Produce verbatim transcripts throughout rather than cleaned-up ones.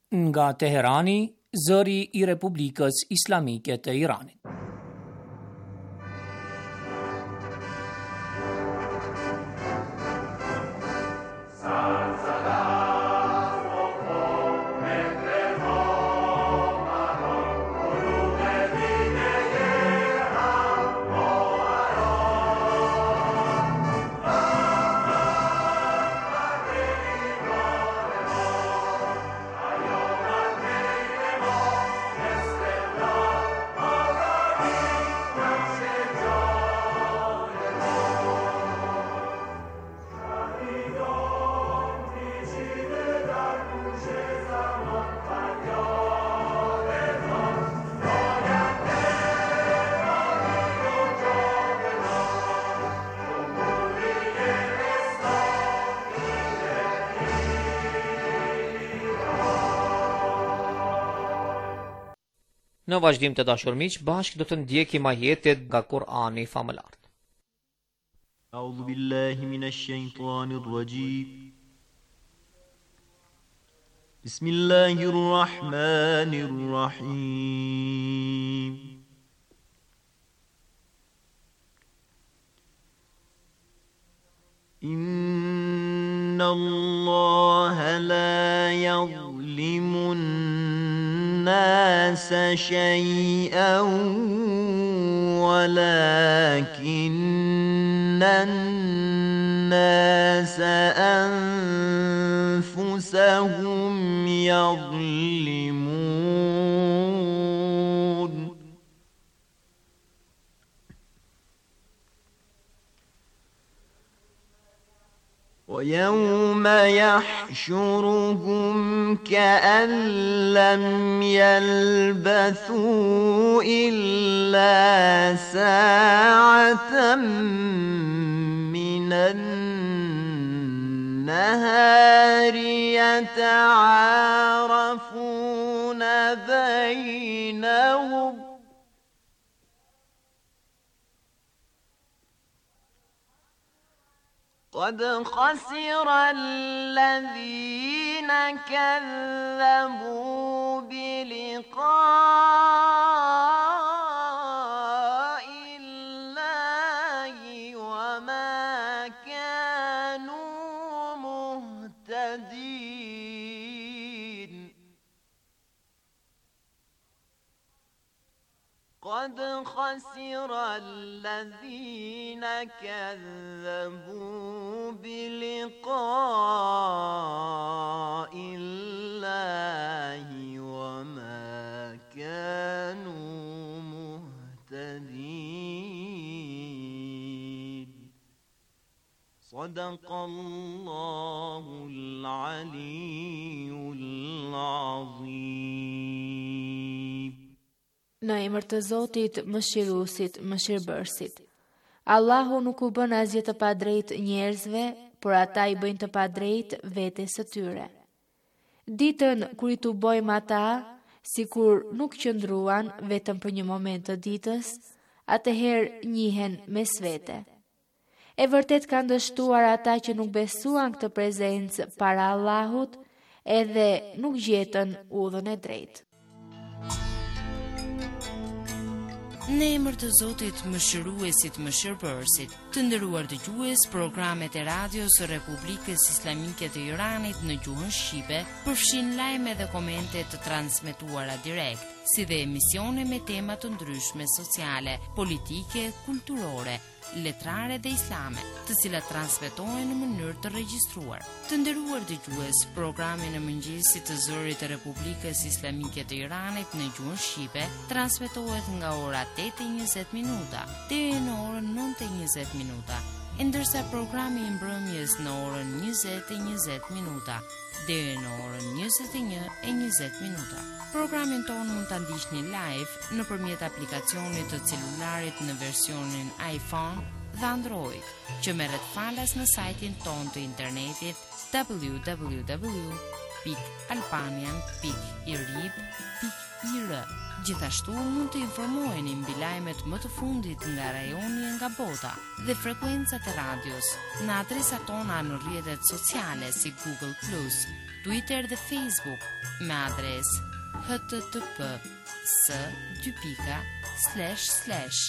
Nga Teherani, zëri i Republikës Islamike të Iranit. Në vazhdim të dashur miq, bashkë do të ndjekim ajetet nga Kur'ani famëlar. A'udhu billahi minash shaitanir rajim. Bismillahir rahmanir rahim. Inna Allaha la yuzlimu الناس شيئا ولكن الناس أنفسهم يظلمون ويوم يحشرهم كأن لم يلبثوا إلا ساعة من النهار يتعارفون بينهم قد خسر الذين كذبوا بلقاء الله وما كانوا مهتدين قد خسر الذين كذبوا بلقاء الله وما كانوا مهتدين صدق الله العلي العظيم. Në emër të Zotit, Mëshiruesit, Mëshirbërësit. Allahu nuk u bën asgjë të padrejtë njerëzve, por ata i bëjnë të padrejtë vetes së tyre. Ditën kur i tubojmë ata, sikur nuk qëndruan vetëm për një moment të ditës, atëherë njihen mes vete. E vërtet kanë dështuar ata që nuk besuan këtë prezencë para Allahut, edhe nuk gjetën udhën e drejtë. Në emër të Zotit, Mëshiruesit, Mëshirbërësit, të nderuar dëgjues, programet e radios së Republikës Islamike të Iranit në gjuhën shqipe përfshin lajme dhe komente të transmetuara direkt, si dhe emisione me tema të ndryshme sociale, politike, kulturore, letrare dhe islame, të cilat transmetohen në mënyrë të regjistruar. Të nderuar dëgjues, programi në mëngjesit të zërit të Republikës Islamike të Iranit në gjuhën shqipe transmetohet nga ora tetë e njëzet minuta deri në orën nëntë e njëzet minuta, ndërsa programi i mbrëmjes në orën njëzet e njëzet minuta deri në orën njëzet e një e njëzet minuta. Programin tonë mund ta ndiqni live nëpërmjet aplikacionit të celularit në versionin iPhone dhe Android, që merret falas në sajtin tonë të internetit w w w pik albanian pik irib pik ir. Gjithashtu mund të informoheni mbi lajmet më të fundit nga rajoni e nga bota dhe frekuencat e radios në adresat tona në rrjetet sociale si Google plus, Twitter dhe Facebook me adres http s dy pika slash slash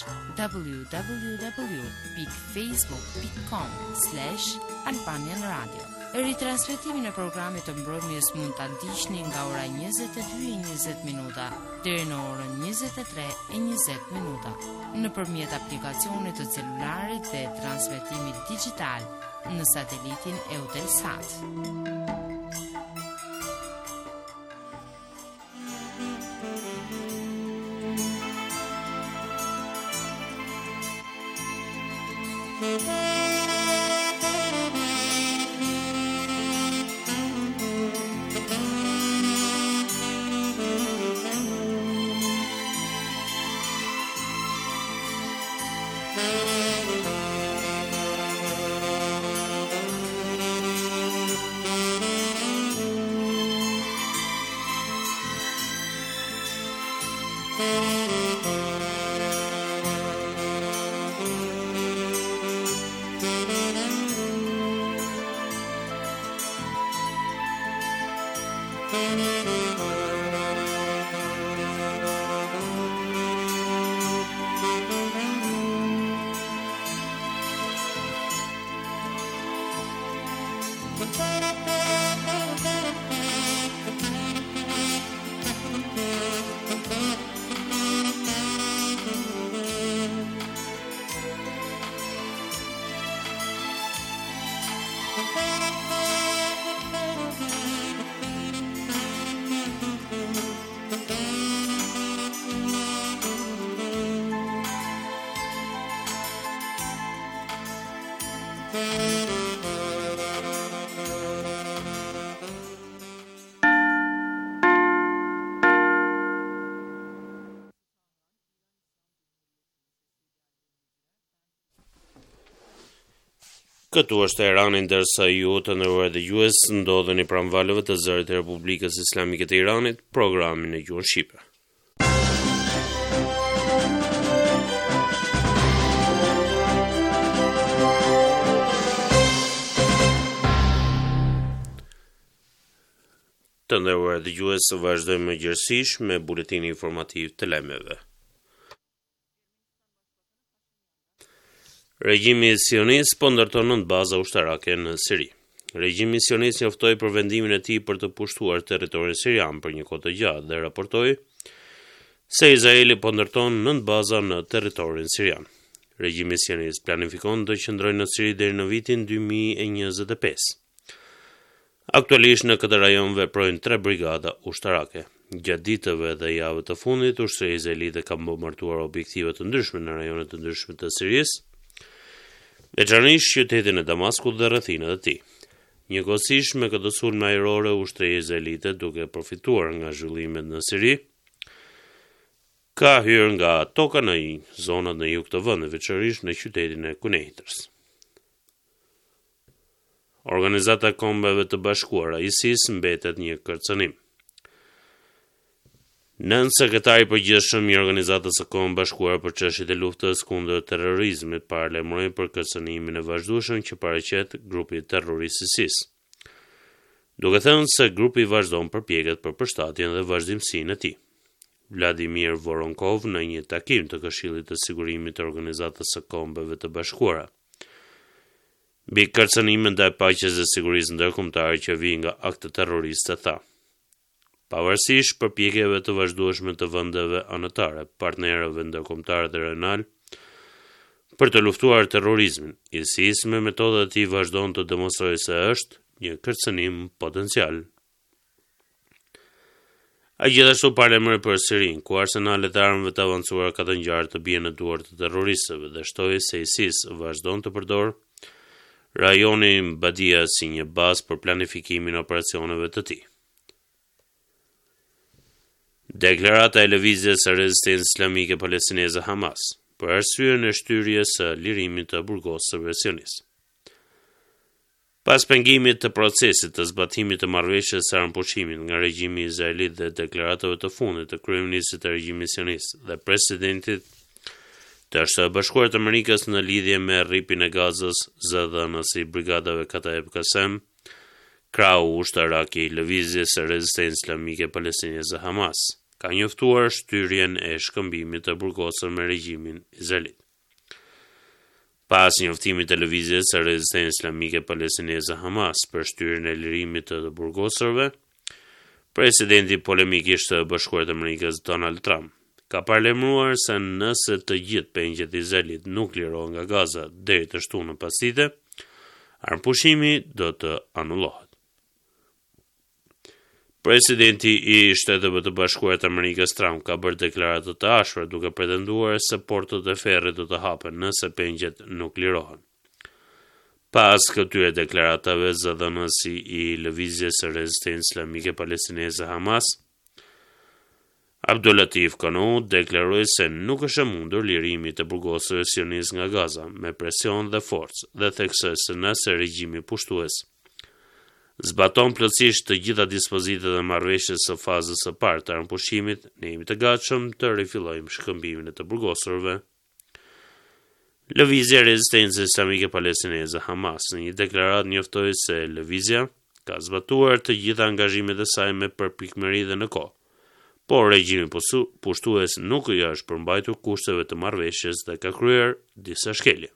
www.facebook.com slash Albanian Radio. Ritransmetimin e programit të mbrëmjes mund ta ndiqni nga ora njëzet e dy e njëzet minuta deri në orën njëzet e tre e njëzet minuta nëpërmjet aplikacionit të celularit dhe transmetimit digital në satelitin Eutelsat. Këtu është Irani, ndërsa ju të nderuar dëgjues ndodheni pranë valëve të zërit të Republikës Islamike të Iranit, programin e gjuhën shqipe. Të nderuar dëgjues, vazhdojmë gjithsesi me buletinin informativ të lajmeve. Regjimi sionist po ndërton nënt baza ushtarake në Siri. Regjimi sionist njoftoi për vendimin e tij për të pushtuar territorin sirian për një kohë të gjatë dhe raportoi se Izraeli po ndërton nënt baza në territorin sirian. Regjimi sionist planifikon të qëndrojë në Siri deri në vitin dy mijë e njëzet e pesë. Aktualisht në këtë rajon veprojnë tre brigada ushtarake. Gjatë ditëve dhe javëve të fundit, ushtria izraelite ka bombarduar objektive të ndryshme në rajone të ndryshme të Sirisë, veçanërisht qytetin e Damaskut dhe rrethinat e tij. Njëkohësisht me këtë sulm ajrore, ushtria izraelite, duke përfituar nga zhvillimet në Siri, ka hyrë nga toka në zonat në jug të vendit, veçanërisht në qytetin e Kuneitrës. Organizata e Kombeve të Bashkuara I S I S mbetet një kërcënim. Nën sekretari i përgjithshëm I Organizatës së Kombeve Bashkuara për çështjet e luftës kundër terrorizmit paralajmëroi për kërcënimin e vazhdueshëm që paraqet grupi terrorist I S I S, duke thënë se grupi vazhdon përpjekjet për përshtatjen dhe vazhdimsinë e tij. Vladimir Voronkov në një takim të Këshillit të Sigurimit të Organizatës së Kombeve të Bashkuara mbi kërcënimin ndaj paqes dhe sigurisë ndërkombëtare që vijnë nga akte terroriste, tha: pavarësisht përpjekjeve të vazhdueshme të vendeve anëtare, partnerëve ndërkombëtar dhe rajonal për të luftuar terrorizmin, I S I S me metodat e tij vazhdon të demonstrojë se është një kërcënim potencial. A gjithashtu paralajmëroi për Sirinë, ku arsenalet e armëve të avancuara ka të ngjarë të bien në duart të terroristëve dhe shtoi se I S I S vazhdon të përdorë rajonin Badia si një bazë për planifikimin e operacioneve të tij. Deklarata e lëvizjes së rezistencës islamike palestineze Hamas për arsyeën e shtyrjes së lirimit të burgosëve sionist. Pas pengimit të procesit të zbatimit të marrëveshjes së armpushimit nga regjimi izraelit dhe deklaratave të fundit të kryeministit të regjimit sionist dhe presidentit të Shtetit Bashkuar të Amerikës në lidhje me rripin e Gazës, zëdhënës i brigadave Kataeb Kasem, krau ushtarak i lëvizjes së rezistencës islamike palestineze Hamas, ka njoftuar shtyrjen e shkëmbimit të burgosur me regjimin izraelit. Pas njoftimit të lëvizjes së rezistencës islamike palestineze Hamas për shtyrjen e lirimit të burgosurve, presidenti polemikisht të Bashkuar të Amerikës Donald Trump ka parlemruar se nëse të gjithë pengjet e Izraelit nuk lirohen nga Gaza deri të shtunën pasdite, armpushimi do të anullohet. Presidenti i Shteteve të Bashkuara të Amerikës Trump ka bërë deklarata të ashpra duke pretenduar se portët e ferrit do të hapen nëse pengjet nuk lirohen. Pas këtyre deklaratave, zëdhënësi i lëvizjes së rezistencës islamike palestineze Hamas, Abdul Latif Kanu deklaroi se nuk është e mundur lirimi të burgosurve sionist nga Gaza me presion dhe forcë dhe theksoi se nëse regjimi pushtues zbaton plotësisht të gjitha dispozitat e marrëveshjes së fazës së parë të armpushimit, ne jemi të gatshëm të rifillojmë shkëmbimin e të burgosurve. Lëvizja e rezistencës islamike palestineze Hamas në një deklaratë njoftoi se lëvizja ka zbatuar të gjitha angazhimet e saj me përpikmëri dhe në kohë, por regjimi pushtues nuk i është përmbajtur kushteve të marrëveshjes dhe ka kryer disa shkelje.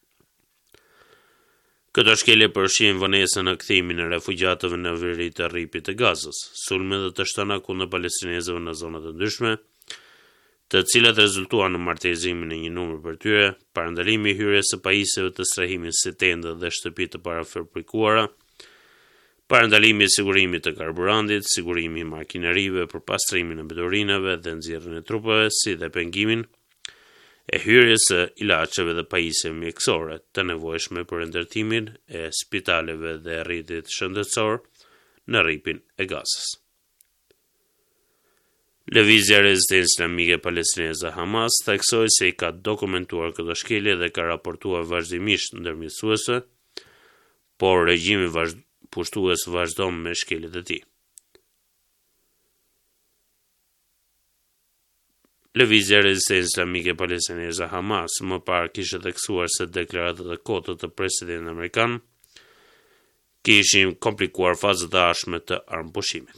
Këto shkelje përfshin vonesën në kthimin e refugjatëve në veri të rripit të Gazës, sulme dhe të shtëna kundër palestinezëve në zonat të ndryshme, të cilat rezultuan në martëzimin e një numër për tyre, parandalimi i hyrjes së pajisjeve të strehimit si tendë dhe shtëpi të parafabrikuara, parandalimi i sigurimit të karburantit, sigurimi i makinerive për pastrimin e mbeturinave dhe nxjerrjen e trupave, si dhe pengimin e hyrjes së ilaçeve dhe pajisjeve mjekësore të nevojshme për ndërtimin e spitaleve dhe rrjetit shëndetësor në rripin e Gazës. Lëvizja e rezistencës islamike palestineze Hamas theksoi se i ka dokumentuar këto shkelje dhe ka raportuar vazhdimisht ndërmjetësuese, por regjimi vazhd pushtues vazhdon me shkeljet e tij. Lëvizja e rezistencës islamike palestineze Hamas më parë kishte theksuar se deklaratat e kotët të presidentit amerikan kishin komplikuar fazat e ashme të armpushimit.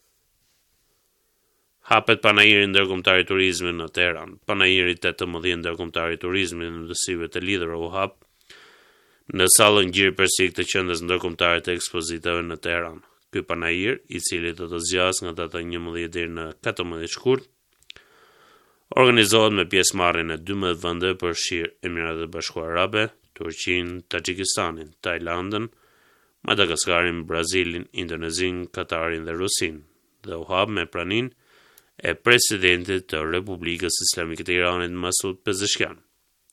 Hapet panajiri ndërkombëtar i turizmit në Teheran. Panajiri tetëmbëdhjetë ndërkombëtar i turizmit në ndësive të lidhura u hap në sallën Gjiri Persik të qendrës ndërkombëtare të ekspozitave në Teheran. Ky panajir, i cili do të zgjas nga data njëmbëdhjetë deri në katërmbëdhjetë shkurt, organizohet me pjesëmarrjen e dymbëdhjetë vende përfshirë Emiratet e Bashkuara Arabe, Turqinë, Taxhikistanin, Tajlandën, Madagaskarin, Brazilin, Indonezin, Katarin dhe Rusin, dhe u hap me praninë e presidentit të Republikës Islamike të Iranit Masud Pezeshkian.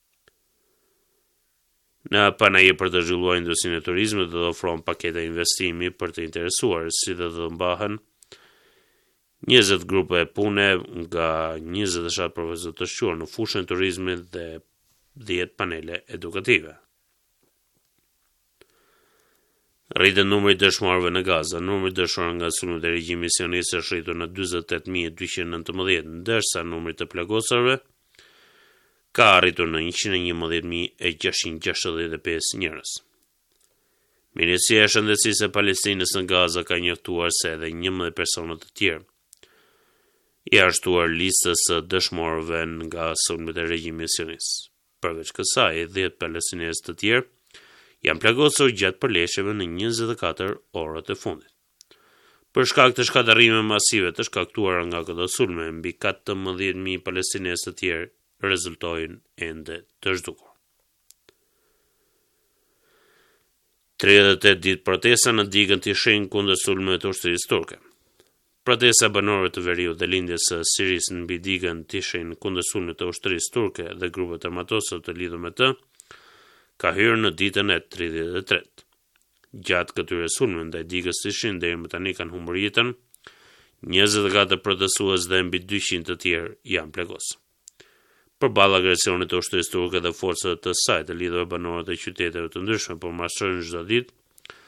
Në panajir për të zhvilluar industrinë e turizmit do të ofron paketa investimi për të interesuar, si dhe do të mbahen njëzet grupe pune nga njëzet e shtatë profesorë të shquar në fushën e turizmit dhe dhjetë panele edukative. Rritet numri i dëshmorëve në Gaza. Numri i dëshmorëve nga sulmet e regjimit sionist është rritur në dyzet e tetë mijë e dyqind e nëntëmbëdhjetë, ndërsa numri të plagosurve ka arritur në njëqind e njëmbëdhjetë mijë e gjashtëqind e gjashtëdhjetë e pesë njerëz. Ministria e Shëndetësisë e Palestinës në Gaza ka njoftuar se edhe njëmbëdhjetë persona të tjerë i arshtuar listës së dëshmorëve nga sulmet e regjimit sionist. Përveç kësaj, dhjetë palestinezë të tjerë janë plagosur gjatë përleshjeve në njëzet e katër orët e fundit. Për shkak të shkatërrimeve masive të shkaktuara nga këto sulme, mbi katërmbëdhjetë mijë palestinezë të tjerë rezultojnë ende të zhdukur. tridhjetë e tetë ditë protesta në digën Tishin kundër sulmeve të ushtrisë turke. Protesta banorëve të veriut dhe lindjes së Sirisë mbi digën Tishin kundër sulmeve të ushtrisë turke dhe grupet armatosur të lidhur me të ka hyrë në ditën e tridhjetë e tretë. Gjatë këtyre sulmeve ndaj digës Tishin deri më tani kanë humbur jetën njëzet e katër protestues dhe mbi dyqind të tjerë janë plagosur. Përballë agresionit të ushtrisë turke dhe forcave të saj të lidhur banorët e qyteteve të ndryshme po marshojnë çdo ditë,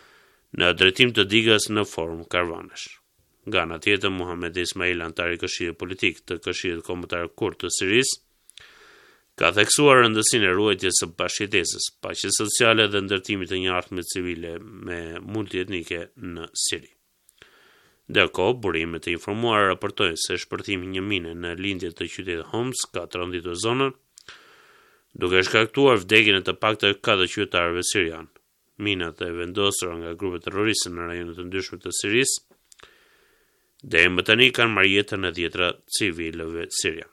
në drejtim të digës në formë karavanesh. Nga ana tjetër, Muhamet Ismail, antari i Këshillit Politik të Këshillit Kombëtar Kurd të Sirisë, ka theksuar rëndësinë e ruajtjes së bashkëjetesës, paqes sociale dhe ndërtimit të një ardhme civile me multietnike në Siri. Ndërkohë, burimet e informuara raportojnë se shpërthimi një mine në lindje të qytetit Homs ka tronditur zonën, duke shkaktuar vdekjen e të paktën katër qytetarëve sirian. Minat e vendosura nga grupet terroriste në rajonet të ndryshme të Sirisë deri më tani kanë marrë jetën e dhjetra civilëve sirian.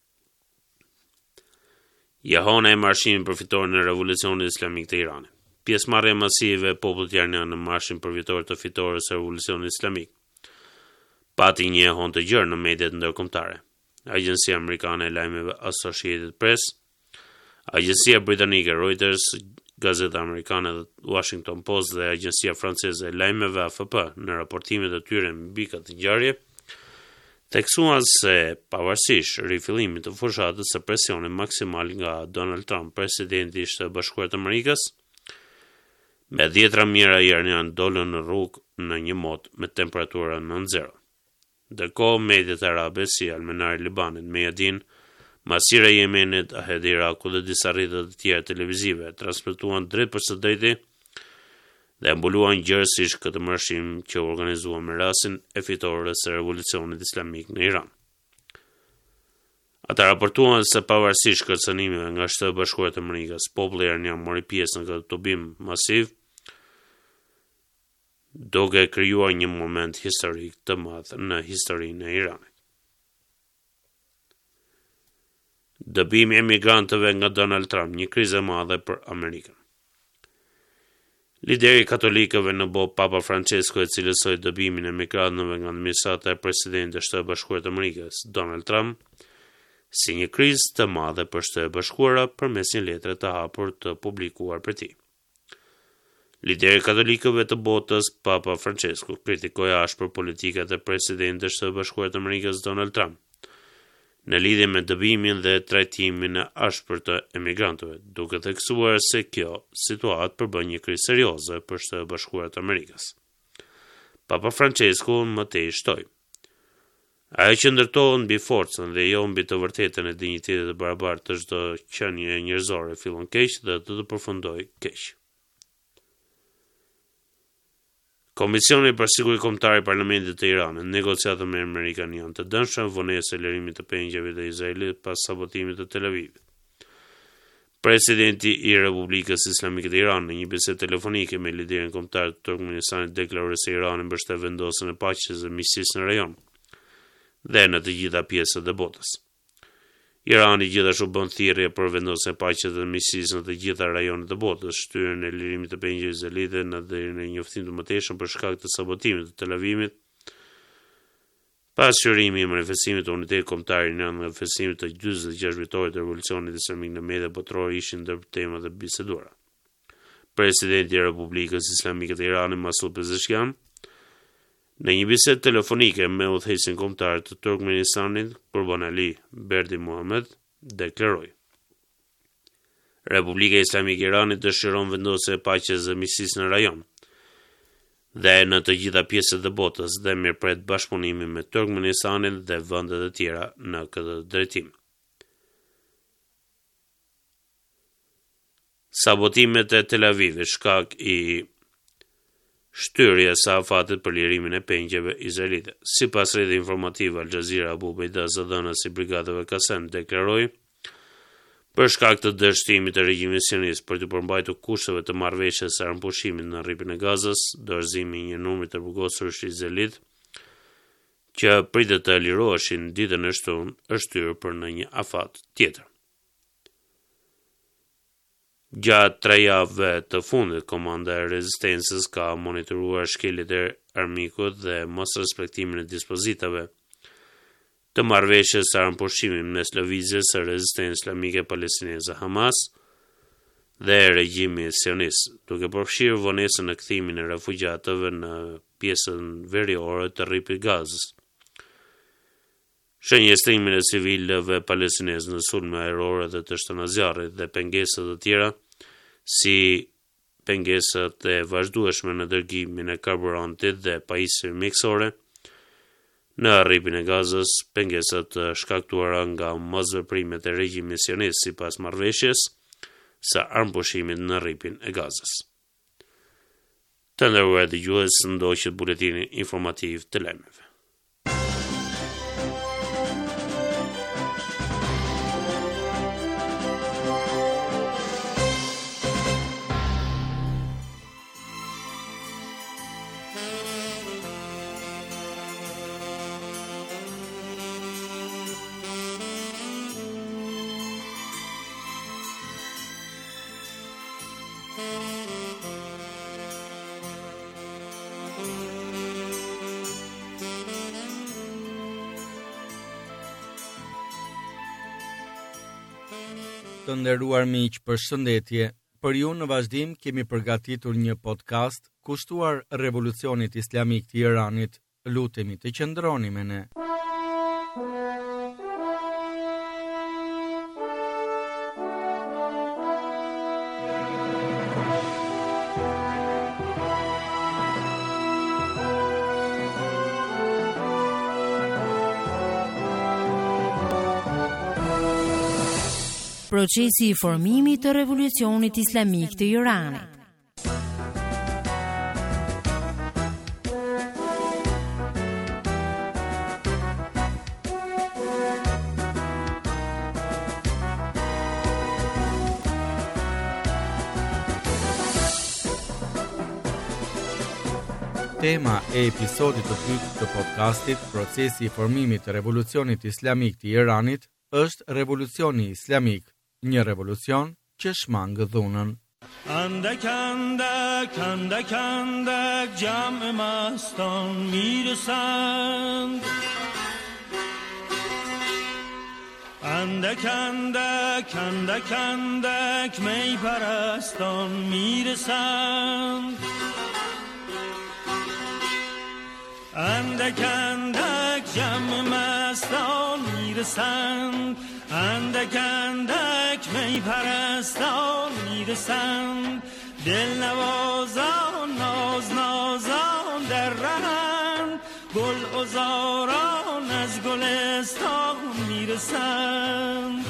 Jahona e marshimin përfitor në revolucionin islamik të Iranit. Pjesëmarrja masive e popullit iranian në marshin përfitor të fitores së revolucionit islamik pati një jahon të gjerë në mediat ndërkombëtare. Agjencia amerikane e lajmeve Associated Press, agjencia britanike Reuters, gazeta amerikane Washington Post dhe agjencia franceze e lajmeve A F P në raportimet e tyre mbi këtë ngjarje theksuan se pavarësisht rifillimit të fushatës së presionit maksimal nga Donald Trump, presidenti i Shtetit Bashkuar të Amerikës, me dhjetra mijëra iranian dolën në rrugë në një mod me temperatura nënt zero. Ndërkohë, mediat arabe si Al-Menar i Libanit, Mejadin, Masira i Yemenit, Ahed i Irakut dhe disa rrjete të tjera televizive transmetuan drejt për së drejti dhe mbuluan gjërësisht këtë marshim që organizuan me rastin e fitores së revolucionit islamik në Iran. Ata raportuan se pavarësisht kërcënimeve nga Shteti Bashkuar të Amerikës, populli iranian mori pjesë në këtë tubim masiv, duke krijuar një moment historik të madh në historinë e Iranit. Dëbimi e migrantëve nga Donald Trump, një krizë e madhe për Amerikën. Lideri katolikëve në botë, Papa Francesco, e cilësoi dëbimin e migrantëve nga administrata e presidentit të Shtetit Bashkuar të Amerikës, Donald Trump, si një krizë të madhe për Shtetet Bashkuara përmes një letre të hapur të publikuar për tij. Lideri katolikëve të botës, Papa Francesco, kritikoi ashpër politikat e presidentit të Shtetit Bashkuar të Amerikës, Donald Trump, në lidhje me dëbimin dhe trajtimin e ashpër të emigrantëve, duke theksuar se kjo situatë përbën një krizë serioze për Shtetet Bashkuar të Amerikës. Papa Francesco më tej shtoi: ajo që ndërtohet mbi forcën dhe jo mbi të vërtetën e dinjitetit të barabartë të çdo qenie njerëzore fillon keq dhe do të përfundojë keq. Komisioni për Siguri Kombëtare i Parlamentit të Iranit, negociatë me Amerikanë janë të dëmshme vonesë e lirimit të pengjeve të Izraelit pas sabotimit të Tel Avivit. Presidenti i Republikës Islamike të Iranit në një bisedë telefonike me liderin kombëtar të Turkmenistanit deklaroi se Irani mbështet vendosjen e paqes dhe miqësisë në rajon dhe në të gjitha pjesët e botës. Irani gjithashtu bën thirrje për vendosjen e paqes dhe miqësisë në të gjitha rajonet e botës, shtyrën e lirimit të pengjeve izraelite në deri në njoftim të mëtejshëm për shkak të sabotimit të Tel Avivit, pas shërimi i manifestimit të unitetit kombëtar në manifestimit të gjysmëdhjetë e gjashtë vitorit të revolucionit islamik në media botërore ishin ndër temat e biseduara. Presidenti i Republikës Islamike të Iranit, Masoud Pezeshkian, në një bisedë telefonike me udhëheqësin kombëtar të Turkmenistanit, Kurbanali Berdimuhamed, deklaroi: Republika Islamike e Iranit dëshiron vendosje e paqes dhe miqësisë në rajon dhe në të gjitha pjesët e botës dhe mirëpret bashkëpunimin me Turkmenistanin dhe vendet e tjera në këtë drejtim. Sabotimet e Tel Avivit shkak i shtyrje sa afatit për lirimin e pengjeve izraelite. Si pas rrjeti informativ Al Jazeera, Abu Bejda, zëdhënës i brigadave Kasem, deklaroi: për shkak të dështimit të regjimit sionist për të përmbajtur kushteve të marrëveshjes së armëpushimit në rripin e Gazës, dorëzimi i një numri të burgosurish izraelit që pritet të liroheshin ditën e shtunë është shtyrë për në një afat tjetër. Gjatë tre javëve të fundit, Komanda e Rezistencës ka monitoruar shkeljet e armikut dhe mos respektimin e dispozitave të marrëveshjes së armëpushimit mes lëvizjes së Rezistencës Islamike Palestineze Hamas dhe regjimit sionist, duke përfshirë vonesën në kthimin e refugjatëve në pjesën veriore të rripit Gazës, shënjestrimin e civilëve palestinezë në sulme ajrore dhe të shtanazjarrit dhe pengesat të tjera, si pengesat e vazhdueshme në dërgimin e karburantit dhe pajisjeve mjekësore në arripin e Gazës, pengesat të shkaktuara nga mosveprimet e regjimit sionist sipas marrëveshjes së armpushimit në arripin e Gazës. Të nderuar dëgjues, ndoqët buletini informativ të lajmeve. Të nderuar miq, përshëndetje. Për ju në vazhdim kemi përgatitur një podcast kushtuar revolucionit islamik të Iranit. Lutemi të qëndroni me ne. Procesi i formimit të revolucionit islamik të Iranit. Tema e episodit të dytë të podcastit, procesi i formimit të revolucionit islamik të Iranit, është revolucioni islamik. Një revolucion që shmangë dhunën. اندک اندک اندک اندک جمع مستان میرسند اندک اندک اندک اندک می پرستان میرسند اندک اندک جمع مستان میرسند اندک اندک می پرستان میرسند دل نوازان ناز نازان در رهند گل عذاران از گلستان میرسند.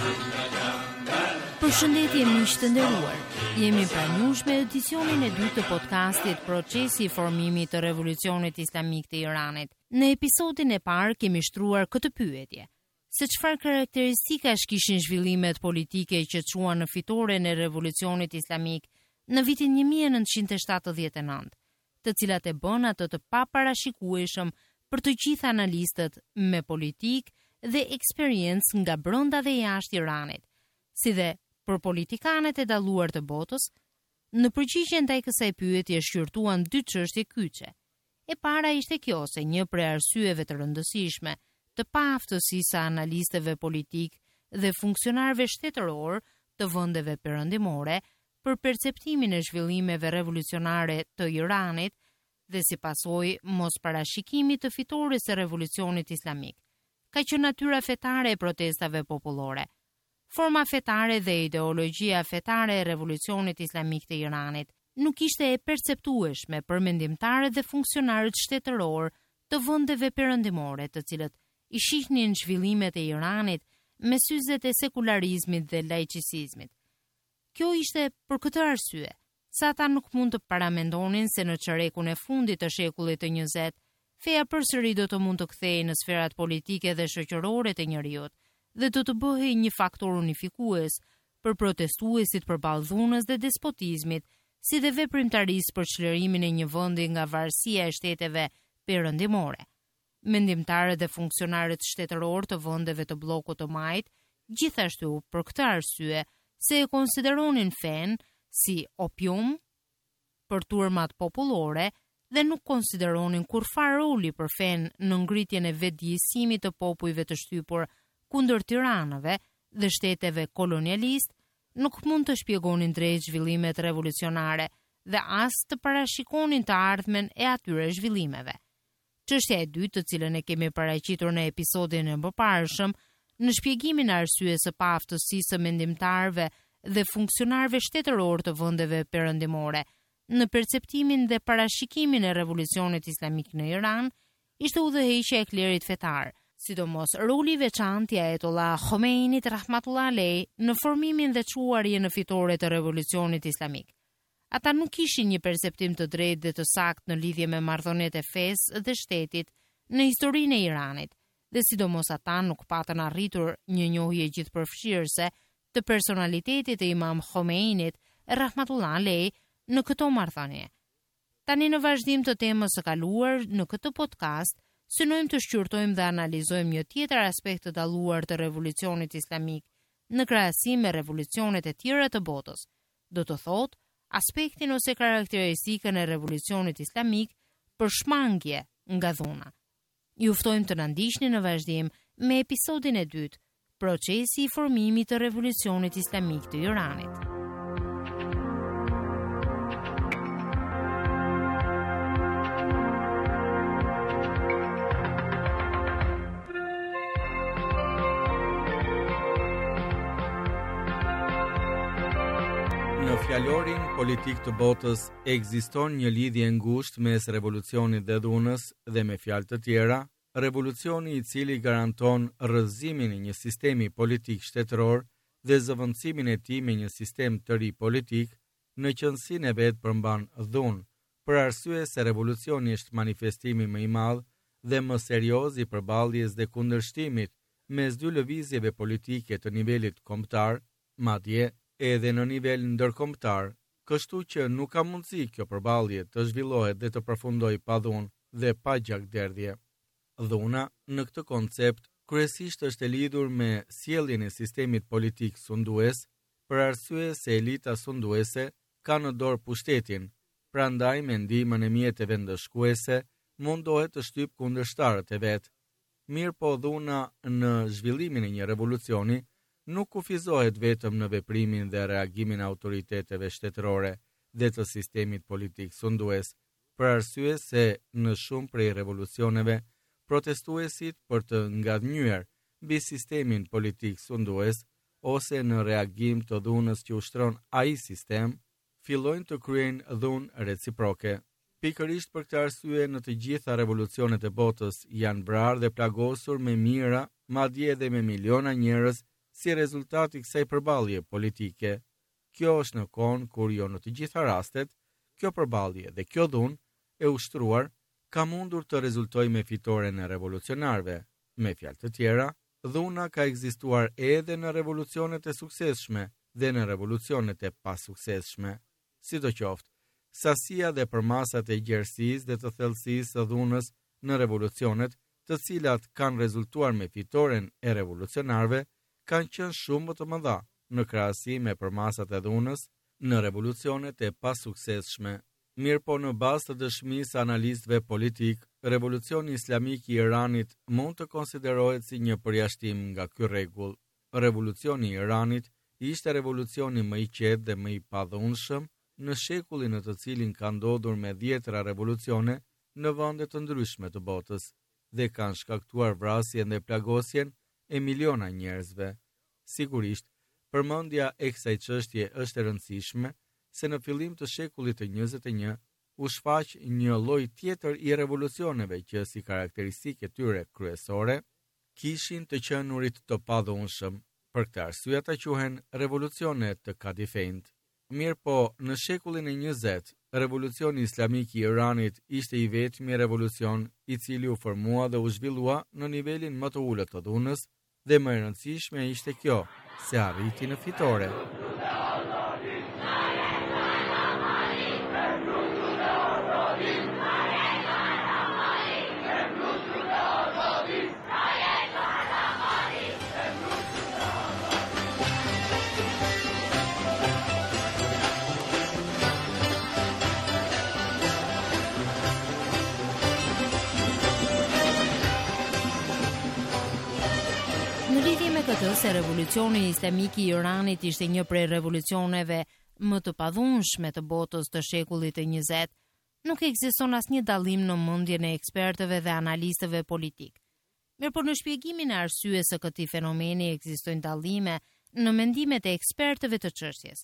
Përshëndetje miq të nderuar. Jemi pranuar me edicionin e dytë të podcastit Procesi i formimit të revolucionit islamik të Iranit. Në episodin e parë kemi shtruar këtë pyetje: se çfarë karakteristikash kishin zhvillimet politike që çuan në fitoren e revolucionit islamik në vitin një mijë e nëntëqind e shtatëdhjetë e nëntë, të cilat e bën atë të paparashikueshëm për të gjithë analistët me politikë dhe eksperiencë nga brenda dhe jashtë Iranit, si dhe për politikanët e dalluar të botës. Në përgjigje ndaj kësaj pyetje shqyrtuan dy çështje kyçe. E para ishte kjo se një prej arsyeve të rëndësishme të paaftësisë së analistëve politik dhe funksionarëve shtetëror të vendeve perëndimore për perceptimin e zhvillimeve revolucionare të Iranit dhe si pasojë mos parashikimit të fitores së revolucionit islamik, ka qenë natyra fetare e protestave popullore. Forma fetare dhe ideologjia fetare e revolucionit islamik të Iranit nuk ishte e perceptueshme për mendimtarët dhe funksionarët shtetëror të vendeve perëndimore, të cilët i shihnin zhvillimet e Iranit me syzet e sekularizmit dhe laicizmit. Kjo ishte për këtë arsye, sa ata nuk mund të paramendonin se në çerekun e fundit të shekullit të njëzet, feja përsëri do të mund të kthehej në sferat politike dhe shoqërore të njerëzit dhe do të bëhej një faktor unifikues për protestuesit përballë dhunës dhe despotizmit, si dhe veprimtarisë për çlirimin e një vendi nga varësia e shteteve perëndimore. Mendimtarët dhe funksionarët shtetëror të vendeve të bllokut të majt, gjithashtu për këtë arsye, se e konsideronin fen si opium për turmat popullore dhe nuk konsideronin kurfar roli për fen në ngritjen e vetëdijësimit të popujve të shtypur kundër tiranëve dhe shteteve kolonialist, nuk mund të shpjegonin drejt zhvillimet revolucionare dhe as të parashikonin të ardhmen e atyre zhvillimeve. Çështja e dytë, të cilën e kemi paraqitur në episodin e mëparshëm, në shpjegimin e arsyes së paaftësisë së mendimtarëve dhe funksionarëve shtetëror të vendeve perëndimore, në perceptimin dhe parashikimin e revolucionit islamik në Iran ishte udhëheqja e klerit fetar, sidomos roli i veçantë i Ayatollah Khomeinit rahmatullah alej në formimin dhe çuarjen në fitore të revolucionit islamik. Ata nuk kishin një perceptim të drejtë dhe të saktë në lidhje me marrëdhëniet e fesë dhe shtetit në historinë e Iranit, dhe sidomos ata nuk patën arritur një njohje gjithëpërfshirëse të personalitetit e Imam Khomeinit rahmatullah alej në këto marrëdhënie. Tani në vazhdim të temës së kaluar në këtë podcast, synojmë të shqyrtojmë dhe analizojmë një tjetër aspekt të dalluar të revolucionit islamik në krahasim me revolucionet e tjera të botës. Do të thotë, aspektin ose karakteristikën e revolucionit islamik për shmangje nga dhuna. Ju ftojmë të na ndiqni në vazhdim me episodin e dytë, procesi i formimit të revolucionit islamik të Iranit. Në fjalorin politik të botës ekziston një lidhje ngushtë mes revolucionit dhe dhunës dhe me fjalë të tjera, revolucioni i cili garanton rrëzimin e një sistemi politik shtetëror dhe zëvendësimin e tij me një sistem të ri politik, në qëndësinë e vet përmban dhunë, për arsye se revolucioni është manifestimi më i madh dhe më serioz i përballjes dhe kundërshtimit mes dy lëvizjeve politike të nivelit kombëtar, madje edhe në nivel ndërkombëtar, kështu që nuk ka mundësi kjo përballje të zhvillohet dhe të përfundojë pa dhunë dhe pa gjakderdhje. Dhuna në këtë koncept kryesisht është e lidhur me sjelljen e sistemit politik sundues, për arsye se elita sunduese ka në dorë pushtetin, prandaj me ndihmën e mjeteve ndëshkuese mundohet të shtyp kundërshtarët e vet. Mirë po dhuna në zhvillimin e një revolucioni nuk kufizohet vetëm në veprimin dhe reagimin e autoriteteve shtetërore dhe të sistemit politik sundues, për arsye se në shumë prej revolucioneve, protestuesit për të ngadhnyer mbi sistemin politik sundues ose në reagim të dhunës që ushtron ai sistem, fillojnë të kryejnë dhunë reciproke. Pikërisht për këtë arsye në të gjitha revolucionet e botës janë vrarë dhe plagosur me mijëra, madje edhe me miliona njerëz si rezultat i kësaj përballje politike. Kjo është në kohën kur jo në të gjitha rastet, kjo përballje dhe kjo dhunë e ushtruar ka mundur të rezultojë me fitoren e revolucionarëve. Me fjalë të tjera, dhuna ka ekzistuar edhe në revolucionet e suksesshme dhe në revolucionet e pasuksesshme. Sidoqoftë, sasia dhe përmasat e gjerësisë dhe të thellësisë së dhunës në revolucionet, të cilat kanë rezultuar me fitoren e revolucionarëve, kanë qenë shumë më të mëdha në krahasim me përmasat e dhunës në revolucionet e pasuksesshme. Mirë po në bazë të dëshmisë analistëve politik, revolucioni islamik i Iranit mund të konsiderohet si një përjashtim nga ky rregull. Revolucioni i Iranit ishte revolucioni më i qetë dhe më i padhunshëm në shekullin në të cilin ka ndodhur me dhjetra revolucione në vende të ndryshme të botës dhe kanë shkaktuar vrasjen dhe plagosjen e miliona njerëzve. Sigurisht, përmendja e kësaj çështje është e rëndësishme se në fillim të shekullit të njëzet e një u shfaq një lloj tjetër i revolucioneve që si karakteristike tyre kryesore kishin të qenurit të padhunshëm. Për këtë arsye ata quhen revolucione të kadifejt. Mirë po, në shekullin e njëzet, revolucioni islamik i Iranit ishte i vetmi revolucion i cili u formua dhe u zhvillua në nivelin më të ulët të dhunës dhe më e rëndësishme ishte kjo, se arriti në fitore. Këtë se revolucioni islamik i Iranit ishte një prej revolucioneve më të padhunshme të botës të shekullit të njëzet, nuk ekziston asnjë dallim në mendjen e ekspertëve dhe analistëve politik. Mirë por në shpjegimin e arsyes së këtij fenomeni ekzistojnë dallime në mendimet e ekspertëve të çështjes.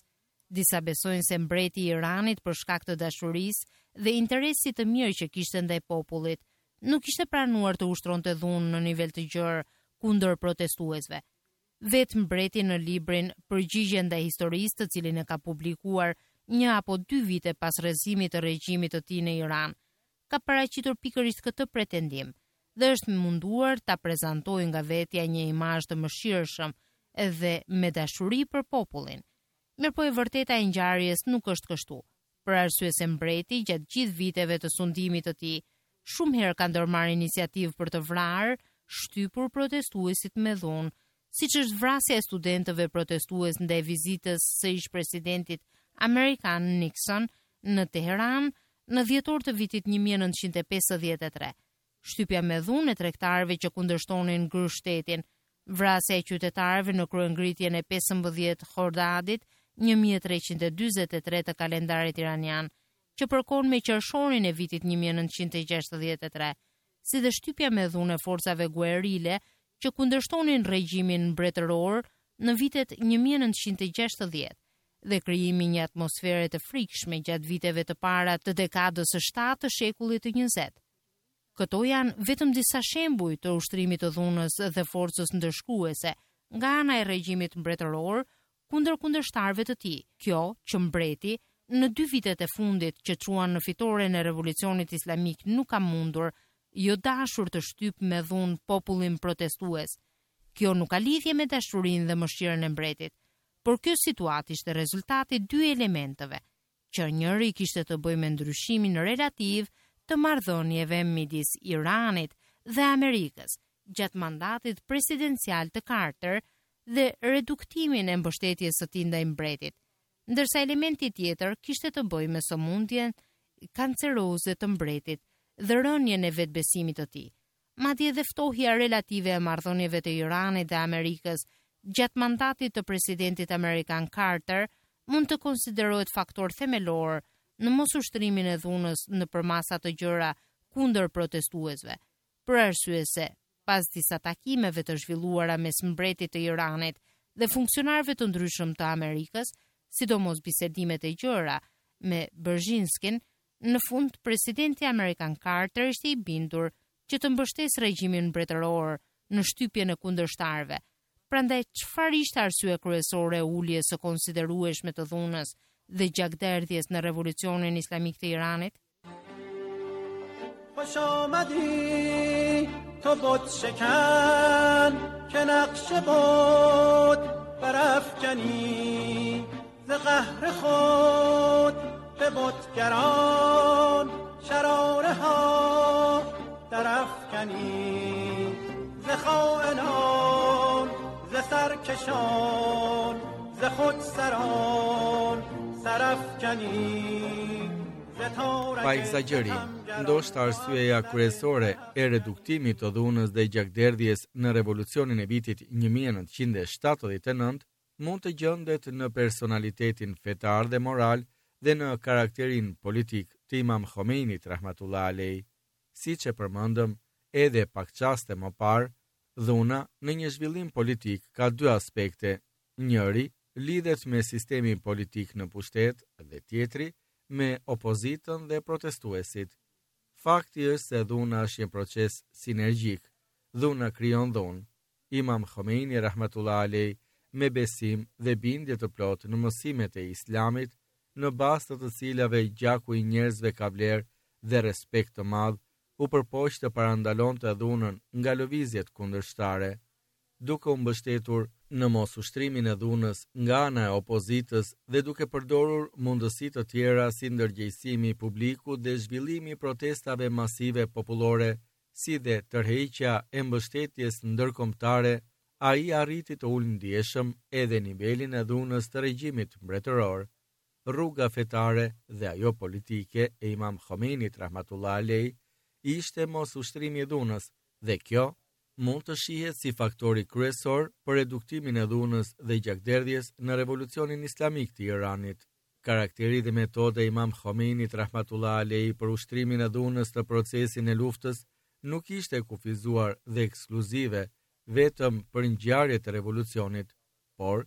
Disa besojnë se mbreti i Iranit për shkak të dashurisë dhe interesit të mirë që kishte ndaj popullit, nuk ishte pranuar të ushtronte dhunë në nivel të gjerë kundër protestuesve. Vetë mbreti në librin Përgjigje ndaj historisë, të cilin e ka publikuar një apo dy vite pas rrezimit të regjimit të tij në Iran, ka paraqitur pikërisht këtë pretendim dhe është munduar ta prezantojë nga vetja një imazh të mëshirshëm edhe me dashuri për popullin. Mirë po e vërteta e ngjarjes nuk është kështu, për arsye se mbreti gjatë gjithë viteve të sundimit të tij shumë herë ka ndërmarrë iniciativë për të vrarë, shtypur protestuesit me dhunë, siç është vrasja e studentëve protestues ndaj vizitës së ish-presidentit amerikan Nixon në Teheran në dhjetor të vitit një mijë e nëntëqind e pesëdhjetë e tre, shtypja me dhunë e tregtarëve që kundërshtonin gër-shtetin, vrasja e qytetarëve në kryengritjen e pesëmbëdhjetë Khordadit një mijë e treqind e dyzet e tre të kalendarit iranian, që përkon me qershorin e vitit një mijë e nëntëqind e gjashtëdhjetë e tre, si dhe shtypja me dhunë e forcave guerile që kundërshtonin regjimin mbretëror në vitet një mijë e nëntëqind e gjashtëdhjetë dhe krijimi një atmosfere të frikshme gjatë viteve të para të dekadës së shtatë të shekullit të njëzet. Këto janë vetëm disa shembuj të ushtrimit të dhunës dhe forcës ndërshkruese nga ana e regjimit mbretëror kundër kundërshtarëve të tij. Kjo që mbreti në dy vitet e fundit që truan në fitoren e revolucionit islamik nuk ka mundur jo dashur të shtyp me dhunë popullin protestues. Kjo nuk ka lidhje me dashurinë dhe mëshirën e mbretit, por kjo situatë ishte rezultati dy elementeve, që njëri kishte të bëjë me ndryshimin relativ të marrëdhënieve midis Iranit dhe Amerikës gjatë mandatit presidencial të Carter dhe reduktimin e mbështetjes së tij ndaj mbretit, ndërsa elementi tjetër kishte të bëjë me sëmundjen kanceroze të mbretit dhe rënien e vetbesimit të tij. Madje edhe ftohja relative e marrëdhënieve të Iranit dhe Amerikës gjatë mandatit të presidentit amerikan Carter mund të konsiderohet faktor themelor në mos ushtrimin e dhunës nëpër masa të gjëra kundër protestuesve, për arsye se pas disa takimeve të zhvilluara mes mbretit të Iranit dhe funksionarëve të ndryshëm të Amerikës, sidomos bisedimet e gjëra me Brzezinskin, në fund presidenti amerikan Carter ishte i bindur që të mbështesë regjimin mbretëror në shtypjen e kundërshtarëve. Prandaj, çfarë ishte arsye kryesore e uljes së konsiderueshme të dhunës dhe gjakderdhjes në revolucionin islamik të Iranit? خوش آمدی تو بت شکن که نقش بود برافکنی ز قهر خود به بتگران شراره ها درافکنی ز خائنان ز سرکشان ز خودسران سرافکنی Pa egzagerim, ndoshta arsyeja kryesore e reduktimit të dhunës dhe gjakderdhjes në revolucionin e vitit një mijë e nëntëqind e shtatëdhjetë e nëntë mund të gjendet në personalitetin fetar dhe moral dhe në karakterin politik të Imam Khomeinit rahmatullah alej. Siç e përmendëm edhe pak çaste më parë, dhuna në një zhvillim politik ka dy aspekte. Njëri lidhet me sistemin politik në pushtet dhe tjetri me opozitën dhe protestuesit. Fakti është se dhuna është një proces sinergjik. Dhuna krijon dhunë. Imam Khomeini rahmatullah alej me besim dhe bindje të plotë në mësimet e Islamit, në bazë të të cilave gjaku i njerëzve ka vlerë dhe respekt të madh, u përpoq të parandalonte dhunën nga lëvizjet kundërshtare, duke u mbështetur në mos ushtrimin e dhunës nga ana e opozitës dhe duke përdorur mundësi të tjera si ndërgjegjësimi i publikut dhe zhvillimi i protestave masive popullore, si dhe tërheqja e mbështetjes ndërkombëtare, ai arriti të ulë ndjeshëm edhe nivelin e dhunës të regjimit mbretëror. Rruga fetare dhe ajo politike e Imam Khomeinit rahmatullah alej ishte mos ushtrimi i dhunës dhe kjo mund të shihet si faktori kryesor për reduktimin e dhunës dhe gjakderdhjes në revolucionin islamik të Iranit. Karakteri dhe metoda e Imam Khomeinit rahmatullah alej për ushtrimin e dhunës në procesin e luftës nuk ishte kufizuar dhe ekskluzive vetëm për ngjarjet e revolucionit, por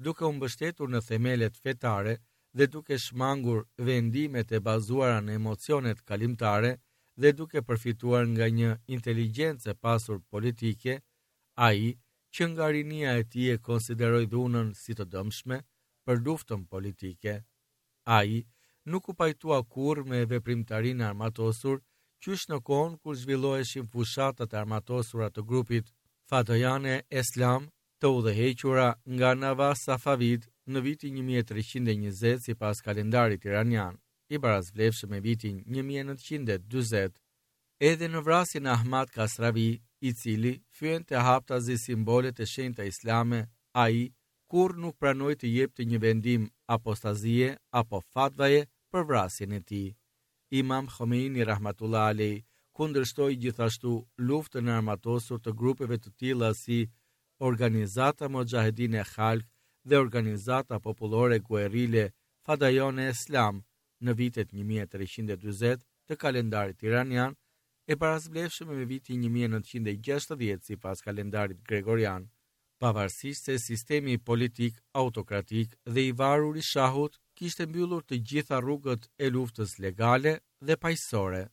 duke u mbështetur në themelet fetare dhe duke shmangur vendimet e bazuara në emocionet kalimtare dhe duke përfituar nga një inteligjencë pasur politike, ai, që nga rinia e tij e konsideroi dhunën si të dëmshme për luftën politike. Ai nuk u pajtua kurrë me veprimtarinë armatosur, qysh në kohën kur zhvilloheshin fushatat e armatosura të grupit Fatayane Eslam, të udhëhequra nga Navas Safavid në vitin një mijë e treqind e njëzet sipas kalendarit iranian, i barazvlefshëm me vitin një mijë e nëntëqind e dyzet. Edhe në vrasjen e Ahmad Kasravi, i cili fyente haptazi simbolet e shenjta islame, ai kur nuk pranoi të jepte një vendim apostazie apo fatvaje për vrasjen e tij. Imam Khomeini rahmatullah alej kundërshtoi gjithashtu luftën e armatosur të grupeve të tilla si Organizata Mojahedin e Khalq dhe Organizata Popullore Guerrile Fatayane Eslam në vitet një mijë e treqind e dyzet të kalendarit iranian, e barazvlefshme me vitin një mijë e nëntëqind e gjashtëdhjetë sipas kalendarit gregorian, pavarësisht se sistemi politik autokratik dhe i varur i shahut kishte mbyllur të gjitha rrugët e luftës legale dhe paqësore.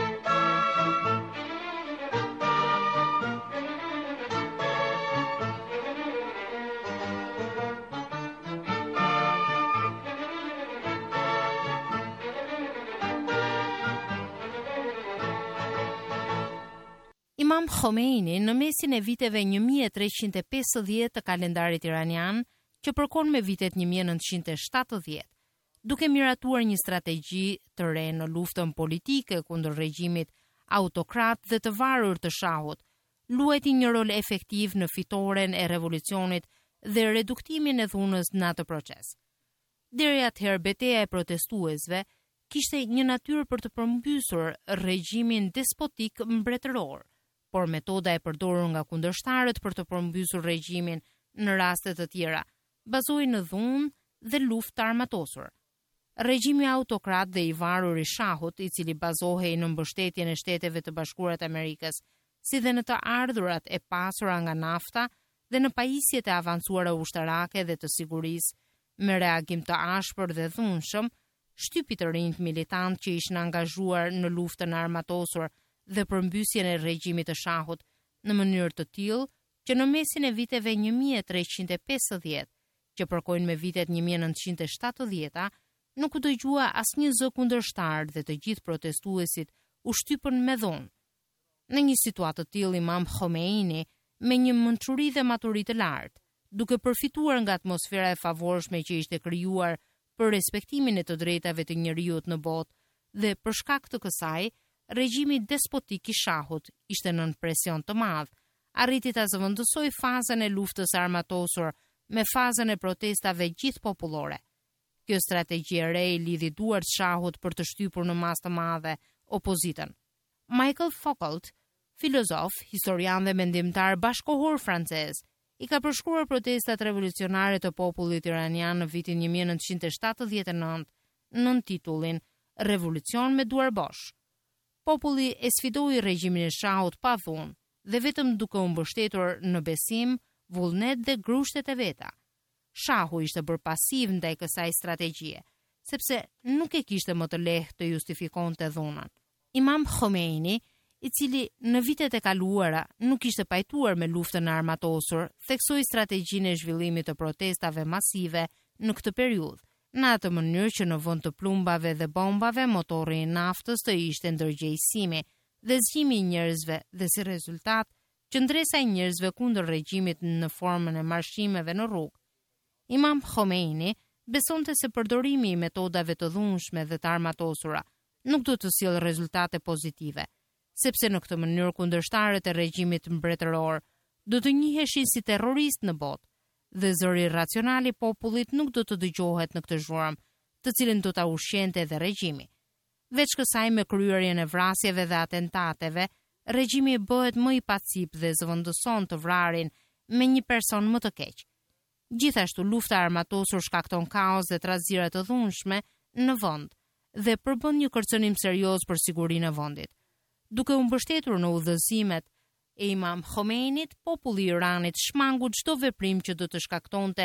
Imam Khomeini në mesin e viteve një mijë e treqind e pesëdhjetë të kalendarit iranian, që përkon me vitet një mijë e nëntëqind e shtatëdhjetë, duke miratuar një strategji të re në luftën politike kundër regjimit autokrat dhe të varur të shahut, luajti një rol efektiv në fitoren e revolucionit dhe reduktimin e dhunës në atë proces. Deri atëherë betejë e protestuesve kishte një natyrë për të përmbysur regjimin despotik mbretëror, por metoda e përdorur nga kundërshtarët për të përmbysur regjimin në raste të tjera bazohej në dhunë dhe luftë armatosur. Regjimi autokrat dhe i varur i shahut, i cili bazohej në mbështetjen e Shteteve të Bashkuara të Amerikës, si dhe në të ardhurat e pasura nga nafta dhe në pajisjet e avancuara ushtarake dhe të sigurisë, me reagim të ashpër dhe dhunshëm, shtypi të rinjt militant që ishin angazhuar në luftën armatosur dhe përmbysjen e regjimit të shahut në mënyrë të tillë që në mesin e viteve një mijë e treqind e pesëdhjetë, që përkojnë me vitet një mijë e nëntëqind e shtatëdhjeta, nuk u dëgjua asnjë zë kundërshtar dhe të gjithë protestuesit u shtypën me dhunë. Në një situatë të tillë, Imam Khomeini, me një mençuri dhe maturi të lartë, duke përfituar nga atmosfera e favorshme që ishte krijuar për respektimin e të drejtave të njerëzit në botë dhe për shkak të kësaj, regjimi despotik i shahut ishte nën presion të madh, arriti ta zëvendësoj fazën e luftës armatosur me fazën e protestave gjithë popullore. Kjo strategji e re i lidhi duart shahut për të shtypur në masë të madhe opozitën. Michael Foucault, filozof, historian dhe mendimtar bashkohor francez, i ka përshkruar protestat revolucionare të popullit iranian në vitin një mijë e nëntëqind e shtatëdhjetë e nëntë nën titullin Revolucion me duar bosh. Populli e sfidoi regjimin e shahut pa dhunë dhe vetëm duke u mbështetur në besim, vullnet dhe grushtet e veta. Shahu ishte bërë pasiv ndaj kësaj strategjie, sepse nuk e kishte më të lehtë të justifikonte dhunën. Imam Khomeini, i cili në vitet e kaluara nuk ishte pajtuar me luftën armatosur, theksoi strategjinë e zhvillimit të protestave masive në këtë periudhë, në atë mënyrë që në vend të plumbave dhe bombave, motorri i naftës të ishte ndërgjegjësimi dhe zgjimi i njerëzve dhe si rezultat, qëndresa e njerëzve kundër regjimit në formën e marshimeve në rrugë. Imam Khomeini besonte se përdorimi i metodave të dhunshme dhe të armatosura nuk do të sjellë rezultate pozitive, sepse në këtë mënyrë kundërshtarët e regjimit mbretëror do të njiheshin si terroristë në botë dhe zëri racional i popullit nuk do të dëgjohet në këtë zhurmë, të cilën do ta ushqente edhe regjimi. Veç kësaj, me kryerjen e vrasjeve dhe atentateve, regjimi bëhet më i pacip dhe zëvendëson të vrarin me një person më të keq. Gjithashtu, lufta armatosur shkakton kaos dhe trazira të dhunshme në vend dhe përbën një kërcënim serioz për sigurinë e vendit. Duke u mbështetur në udhëzimet e Imam Khomeinit, populli i Iranit shmangu çdo veprim që do të shkaktonte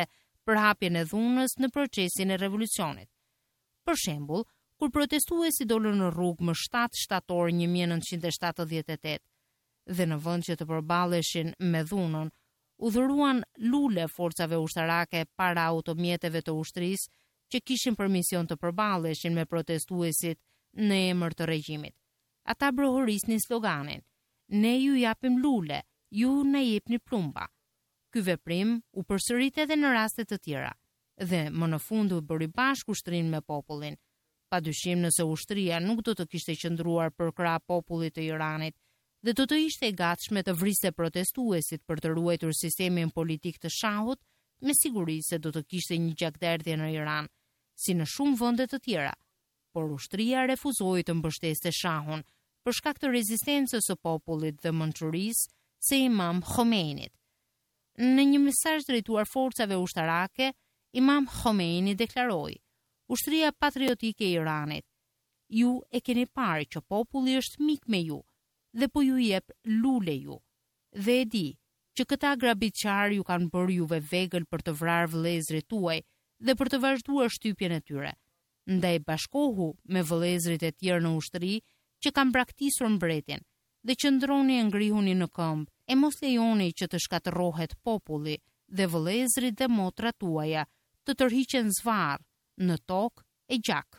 për hapjen e dhunës në procesin e revolucionit. Për shembull, kur protestuesit dolën në rrugë më shtatë shtator një mijë e nëntëqind e shtatëdhjetë e tetë dhe në vend që të përballeshin me dhunën, u dhuruan lule forcave ushtarake para automjeteve të ushtrisë që kishin për mision të përballeshin me protestuesit në emër të regjimit. Ata brohorisnin sloganin: "Ne ju japim lule, ju na jepni plumba." Ky veprim u përsërit edhe në raste të tjera dhe më në fund u bëri bashkë ushtrin me popullin. Padyshim nëse ushtria nuk do të kishte qëndruar për krah popullit të Iranit dhe do të ishte e gatshme të vriste protestuesit për të ruajtur sistemin politik të shahut, me siguri se do të kishte një gjakderdhje në Iran, si në shumë vende të tjera, por ushtria refuzoi të mbështeste shahun për shkak të rezistencës së popullit dhe mençurisë së Imam Khomeinit. Në një mesazh drejtuar forcave ushtarake, Imam Khomeini deklaroi: "Ushtria patriotike e Iranit, ju e keni parë që populli është mik me ju dhe po ju jep lule ju. Dhe e di që këta grabitqar ju kanë bërë juve vegël për të vrarë vëllezërit tuaj dhe për të vazhduar shtypjen e tyre. Ndaj bashkohu me vëllezërit e tjerë në ushtri që kanë braktisur mbretjen dhe që ndroni e ngrihuni në këmbë e mos lejoni që të shkatërrohet populli dhe vëllezërit dhe motrat tuaja të tërhiqen zvarr në tokë e gjak."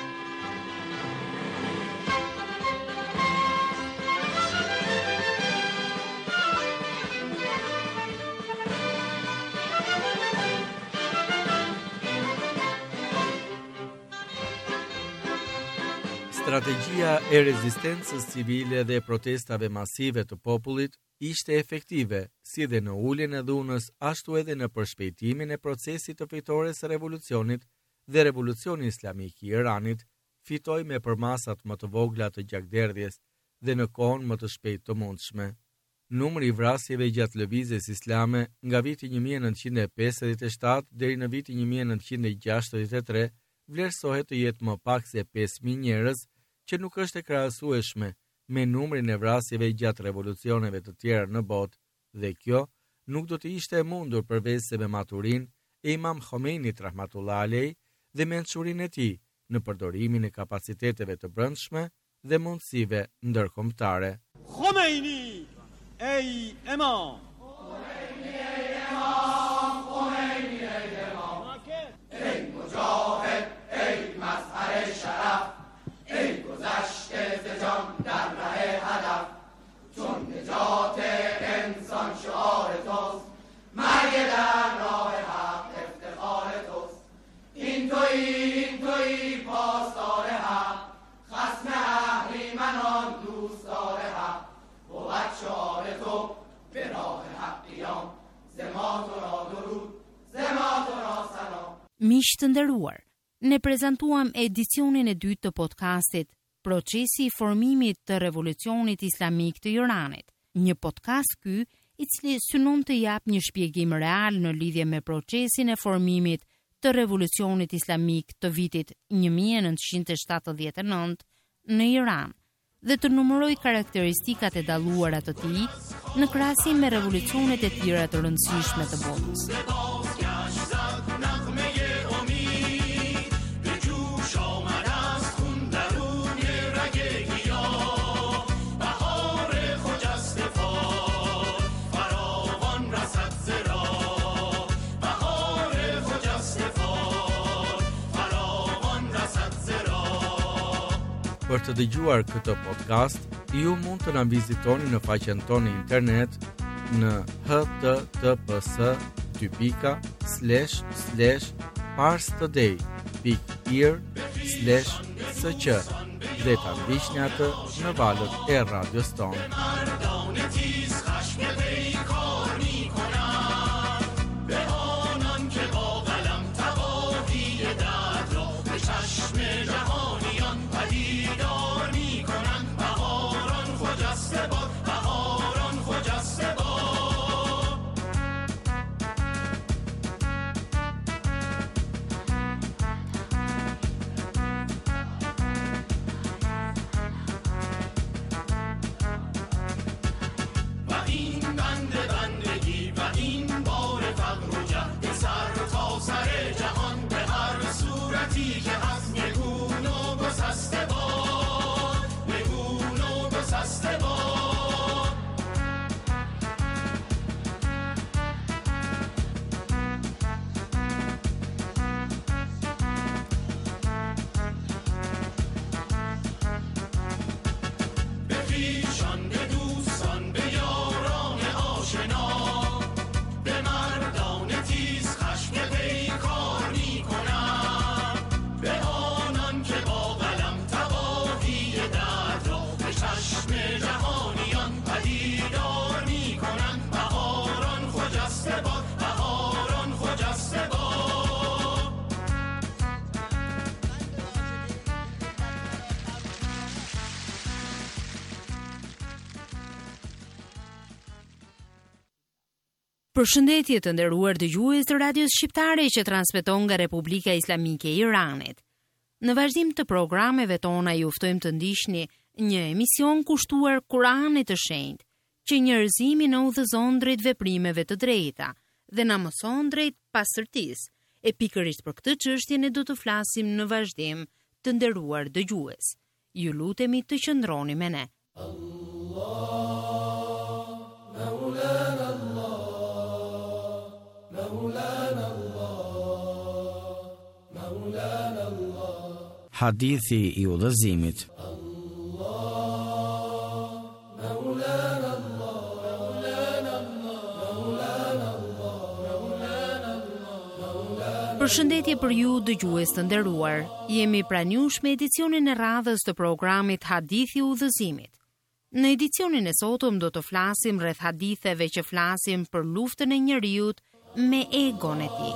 Strategjia e rezistencës civile dhe protestave masive të popullit ishte efektive, si dhe në uljen e dhunës, ashtu edhe në përshpejtimin e procesit të fitores së revolucionit dhe revolucioni islamik i Iranit fitoi me përmasat më të vogla të gjakderdhjes dhe në kohën më të shpejtë të mundshme. Numri i vrasjeve gjatë lëvizjes islame nga viti një mijë e nëntëqind e pesëdhjetë e shtatë deri në vitin një mijë e nëntëqind e gjashtëdhjetë e tre vlerësohet të jetë më pak se pesë mijë njerëz, që nuk është e krahasueshme me numrin e vrasjeve gjatë revolucioneve të tjera në botë, dhe kjo nuk do të ishte e mundur përveç se me maturin e Imam Khomeinit rahmatullah alej dhe mençurinë e tij në përdorimin e kapaciteteve të brendshme dhe mundësive ndërkombëtare. Khomeini, ey imam! Khomeini, ey imam! Khomeini, ey imam! Ey mujahed, ey mazhar sharaf, ey گذشته ز جان در ره هدف، چون نجات انسان شعار توست، مرگ در راه حق افتخار توست. این تویی این تویی پاسدار حق، خصم اهریمنان دوستدار حق، بود شعار تو به راه حق قیام، ز ما تو را درود، ز ما تو را سلام. Miq të nderuar, ne prezantuam edicionin e dytë të podcastit Procesi i formimit të revolucionit islamik të Iranit. Një podcast ky i cili synon të jap një shpjegim real në lidhje me procesin e formimit të revolucionit islamik të vitit një mijë e nëntëqind e shtatëdhjetë e nëntë në Iran dhe të numëroj karakteristikat e dalluara të tij në krahasim me revolucionet e tjera të rëndësishme të botës. Për të dëgjuar këtë podcast, ju mund të na vizitoni në faqen tonë internet në https slash slash parstoday dot ir slash sq dhe ta ndiqni atë në valët e radios tonë. Përshëndetje të nderuar dëgjues të Radios Shqiptare që transmeton nga Republika Islamike e Iranit. Në vazhdim të programeve tona ju ftojmë të ndiqni një emision kushtuar Kuranit të Shenjtë, që njerëzimi na udhëzon drejt veprimeve të drejta dhe na mëson drejt pastërtisë. E pikërisht për këtë çështje ne do të flasim në vazhdim, të nderuar dëgjues. Ju lutemi të qëndroni me ne. Hadithi i udhëzimit. Përshëndetje për ju dëgjues të nderuar. Jemi pranë jush me edicionin e radhës të programit Hadithi i udhëzimit. Në edicionin e sotëm do të flasim rreth haditheve që flasim për luftën e njeriut me egon e tij.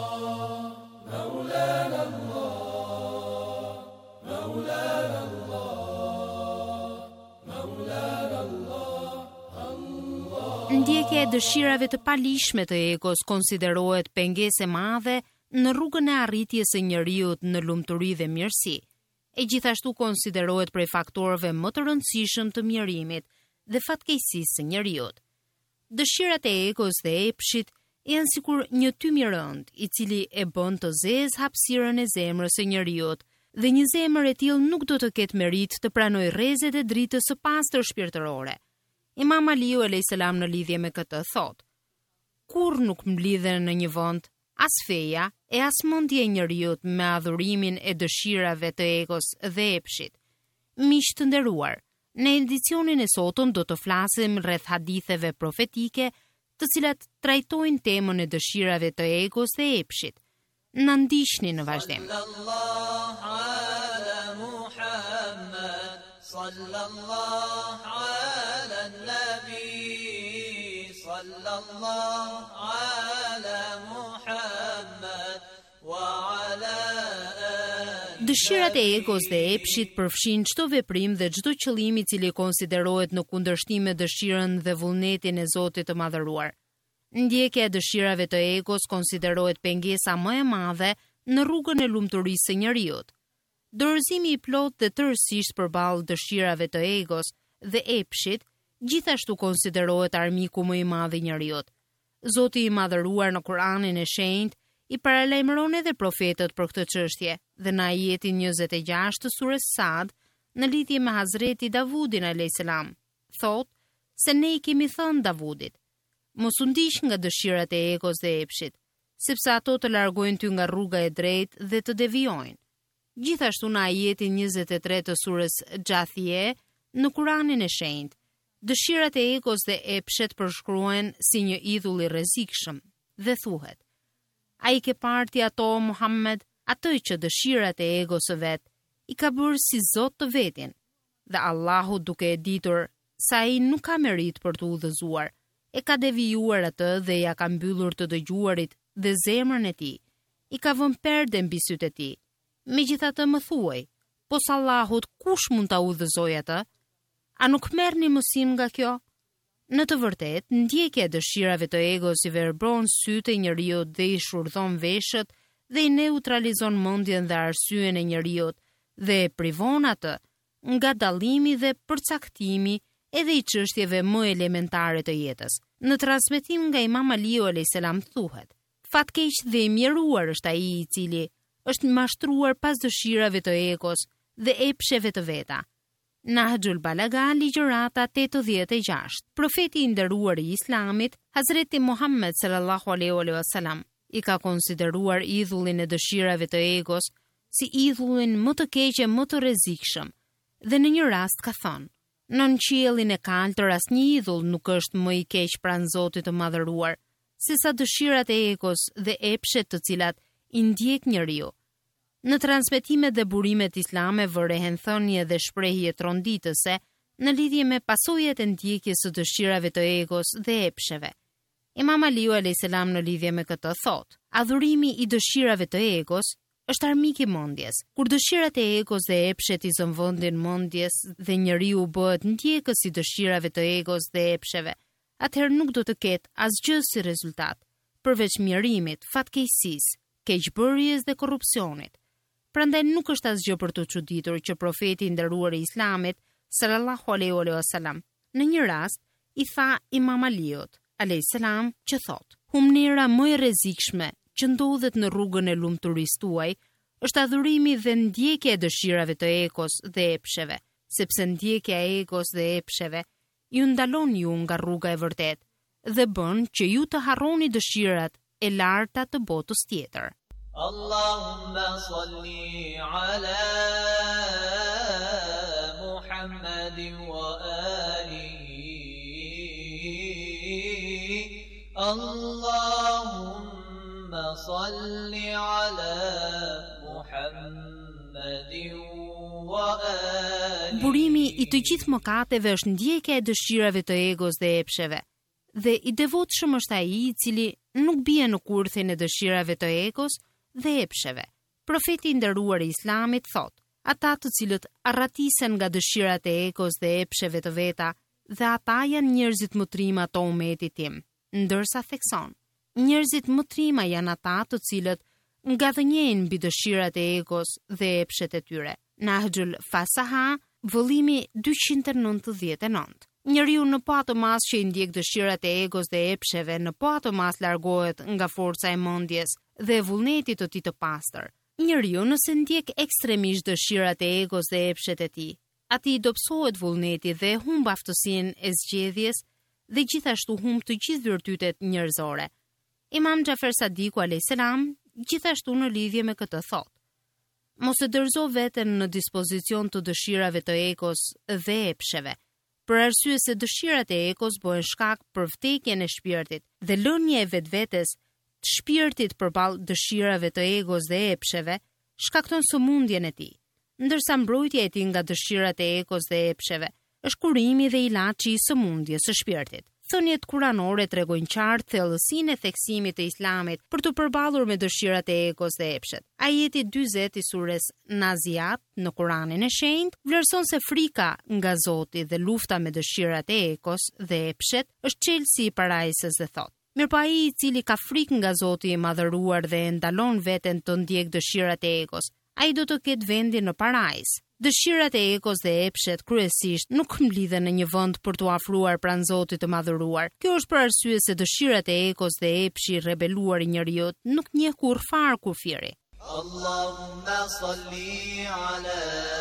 Ndjekja e dëshirave të palishme të egos konsiderohet pengesë e madhe në rrugën e arritjes së njeriut në lumturi dhe mirësi. E gjithashtu konsiderohet prej faktorëve më të rëndësishëm të mjerimit dhe fatkeqësisë së njeriut. Dëshirat e egos dhe epshit janë sikur një tym i rënd, i cili e bën të zezë hapësirën e zemrës së njeriut, dhe një zemër e tillë nuk do të ketë merit të pranojë rrezet e dritës së pastër shpirtërore. Imam Aliu alayhis salam në lidhje me këtë thot: kur nuk mblidhen në një vend as feja e as mendja e njeriut me adhurimin e dëshirave të egos dhe epshit. Miq të nderuar, në edicionin e sotëm do të flasim rreth haditheve profetike, të cilat trajtojnë temën e dëshirave të egos dhe epshit. Na ndiqni në vazhdim. Dëshirat e egos dhe epshit përfshin çdo veprim dhe çdo qëllim i cili konsiderohet në kundërshtim me dëshirën dhe vullnetin e Zotit të Madhëruar. Ndjekja e dëshirave të egos konsiderohet pengesa më e madhe në rrugën e lumturisë së njeriut. Dorëzimi i plot dhe tërësisht përballë dëshirave të egos dhe epshit gjithashtu konsiderohet armiku më i madh i njeriut. Zoti i Madhëruar në Kur'anin e Shenjtë i paralajmëron edhe profetët për këtë çështje dhe në ajetin njëzet e gjashtë të surës Sad në lidhje me Hazreti Davudin alayhis salam thot se ne i kemi thënë Davudit: mos u ndiq nga dëshirat e egos dhe epshit, sepse ato të largojnë ty nga rruga e drejtë dhe të devijojnë. Gjithashtu në ajetin njëzet e tre të surës Gjathie në Kur'anin e Shenjtë, dëshirat e egos dhe epshet përshkruhen si një idhull i rrezikshëm dhe thuhet: a i ke parti ato, Muhammed, ato që dëshirat e egos së vet i ka bërë si Zot të vetin, dhe Allahu duke e ditur sa ai nuk ka merit për të udhëzuar, e ka devijuar atë dhe ja ka mbyllur të dëgjuarit dhe zemrën e tij, i ka vënë perde mbi sytë e tij. Megjithatë më thuaj, pos Allahut kush mund ta udhëzojë atë? A nuk merrni mësim nga kjo? Në të vërtet, ndjekja e dëshirave të egos i verbron sytë e njeriut dhe i shurdhon veshët dhe i neutralizon mendjen dhe arsyen e njeriut dhe e privon atë nga dallimi dhe përcaktimi edhe i çështjeve më elementare të jetës. Në transmetim nga Imam Aliu alayhis salam thuhet: fatkeq dhe i mjeruar është ai i cili është mashtruar pas dëshirave të egos dhe epsheve të veta. Nahjul Balaga, ligjërata tetëdhjetë e gjashtë. Profeti i nderuar i Islamit, Hazreti Muhammed sallallahu alaihi wasallam, i ka konsideruar idhullin e dëshirave të egos si idhullin më të keq e më të rrezikshëm. Dhe në një rast ka thënë: nën qiellin e kaltër asnjë idhull nuk është më i keq pranë Zotit të Madhëruar, sesa dëshirat e egos dhe epshet të cilat i ndjek njeriu. Në transmetimet dhe burimet islame vërehen thënie dhe shprehje tronditëse në lidhje me pasojat e ndjekjes së dëshirave të egos dhe epsheve. Imam Aliu alayhis salam në lidhje me këtë thot: adhurimi i dëshirave të egos është armik i mendjes. Kur dëshirat e egos dhe epshet i zëvendin mendjes dhe njeriu bëhet ndjekës i dëshirave të egos dhe epsheve, atëherë nuk do të ketë asgjë si rezultat, përveç mjerimit, fatkeqësisë, keqbërjes dhe korrupsionit. Prandaj nuk është asgjë për të çuditur që profeti i nderuar i Islamit, sallallahu alaihi wasallam, në një rast i tha Imam Aliut, alayhis salam, që thot: "Humnera më e rrezikshme që ndodhet në rrugën e lumturisë tuaj është adhurimi dhe ndjekja e dëshirave të egos dhe epsheve, sepse ndjekja e egos dhe epsheve ju ndalon ju nga rruga e vërtet dhe bën që ju të harroni dëshirat e larta të botës tjetër." Allahumma salli ala Muhammadin wa alihi. Allahumma salli ala Muhammadin wa alihi. Burimi i të gjithë mëkateve është ndjekja e dëshirave të egos dhe epsheve. Dhe i devotshëm është ai i cili nuk bie në kurthin e dëshirave të egos dhe epsheve. Profeti i nderuar i Islamit thot: "Ata të cilët arratisen nga dëshirat e egos dhe epsheve të veta, dhe ata janë njerëzit më trima të umetit tim." Ndërsa thekson: "Njerëzit më trima janë ata të cilët ngadhënjejnë mbi dëshirat e egos dhe epshet e tyre." Nahjul Fasaha, vëllimi dyqind e nëntëdhjetë e nëntë. Njeriu në po atë mas që i ndjek dëshirat e egos dhe epsheve, në po atë mas largohet nga forca e mendjes dhe vullnetit të tij të pastër. Njeriu nëse ndjek ekstremisht dëshirat e egos dhe epshet e tij, atij dobësohet vullneti dhe humb aftësinë e zgjedhjes dhe gjithashtu humb të gjithë virtytet njerëzore. Imam Xhafer Sadiku alayhis salam gjithashtu në lidhje me këtë thot: "Mos e dorëzo veten në dispozicion të dëshirave të egos dhe epsheve, për arsye se dëshirat e egos bëhen shkak për vdekjen e shpirtit dhe lënia e vetvetes të shpirtit përballë dëshirave të egos dhe epsheve shkakton sëmundjen e tij, ndërsa mbrojtja e tij nga dëshirat e egos dhe epsheve është kurimi dhe ilaçi i sëmundjes së shpirtit." Thënjet kuranore tregojnë qartë thellësinë e theksimit të Islamit për të përballur me dëshirat e egos dhe epshet. Ajeti dyzet i sures Naziat në Kuranin e Shenjtë vlerëson se frika nga Zoti dhe lufta me dëshirat e egos dhe epshet është çelësi i parajsës dhe thot: "Mirpo ai i cili ka frikë nga Zoti i madhëruar dhe e ndalon veten të ndjek dëshirat e egos, ai do të ketë vendin në parajs." Dëshirat e egos dhe epshet kryesisht nuk mblidhen në një vend për t'u afruar pranë Zotit të madhëruar. Kjo është për arsye se dëshirat e egos dhe epshi i rebeluar i njeriu nuk njeh kurrfar kufiri. Allahumma salli ala